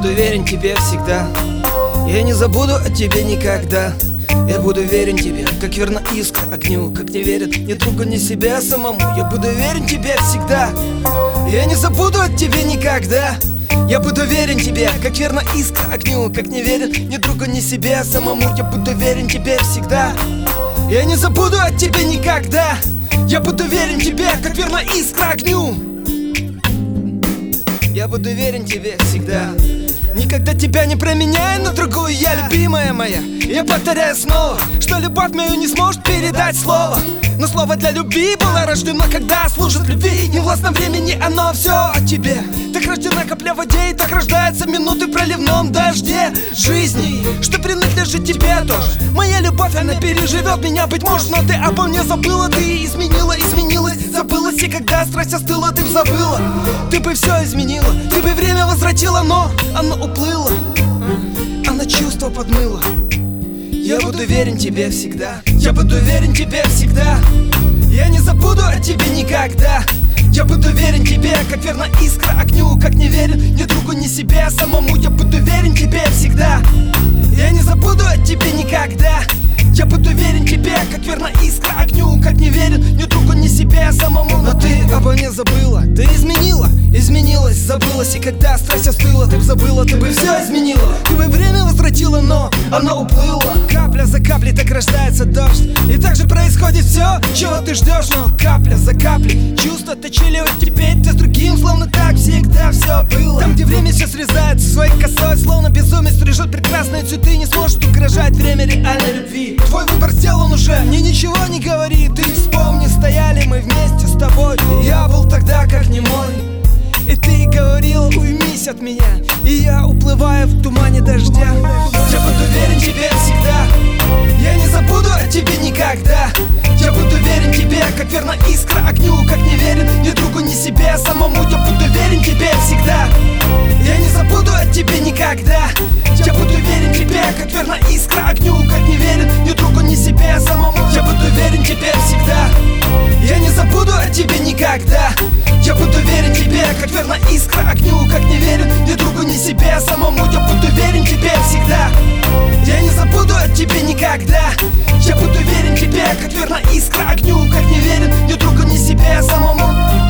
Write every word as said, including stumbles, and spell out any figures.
буду верен тебе всегда. Я не забуду о тебе никогда. Я буду верен тебе, как верна искра огню. Как не верит ни другу, ни себе самому. Я буду верен тебе всегда. Я не забуду от тебя никогда. Я буду верен тебе, как верна искра огню. Как не верен ни другу, ни себе самому. Я буду верен тебе всегда. Я не забуду от тебя никогда. Я буду верен тебе, как верна искра огню. Я буду верен тебе всегда. Никогда тебя не променяю на другую, я любимая моя. Я повторяю снова, что любовь мою не сможет передать слово. Но слово для любви было рождено, когда служит любви. Не властно времени, оно все о тебе. Так рождена капля в воде, и так рождаются минуты в проливном дожде жизни, что принадлежит тебе тоже. Моя любовь, она переживет меня, быть может, но ты обо мне забыла. Ты изменила, изменилась, забылась, и когда страсть остыла, ты б забыла. Ты бы все изменила, ты бы время возвратила, но оно уплыло, она чувство подмыла. Я буду верен тебе всегда. Я буду верен тебе всегда. Я не забуду о тебе никогда. Я буду верен тебе, как верна искра огню. Как не верен ни другу, ни себе самому. Я буду верен тебе всегда. Я не забуду о тебе никогда. Я буду верен тебе, как верна искра огню. Как не верен ни другу, ни себе самому. Но ты обо мне забыла, ты изменила, изменилась, забылась. И когда страсть остыла, ты б забыла, ты бы все изменила. Ты бы время возвратила, но оно уплыло. Капля за каплей так рождается дождь. И так же происходит все, чего ты ждешь. Но капля за каплей чувства точили, вот теперь ты с другим. Словно так всегда все было. Там, где время все срезается своей косой, словно безумец стрижет прекрасные цветы. Не сможет угрожать время реальной любви. Твой выбор сделан уже, мне ничего не говори. Ты вспомни, стояли мы вместе с тобой. И я был тогда как немой. И ты говорила, уймись от меня. И я уплываю в тумане дождя. Я буду верен тебе всегда. Я не забуду о тебе никогда. Я буду верен тебе, как верна искра огню. Как не верен ни другу, ни себе самому. Я буду верен тебе всегда. Я не забуду о тебе никогда. Я буду верен тебе, как верна искра огню. Как не верен ни другу, ни себе самому. Я буду верен тебе всегда. Я не забуду о тебе никогда. Я буду верен тебе, как верна искра огню. Как не верен ни другу, ни себе самому. Я буду верен тебе всегда. Я не забуду от тебя никогда. Я буду верен тебе, как верна искра огню. Как не верен ни другу, ни себе самому.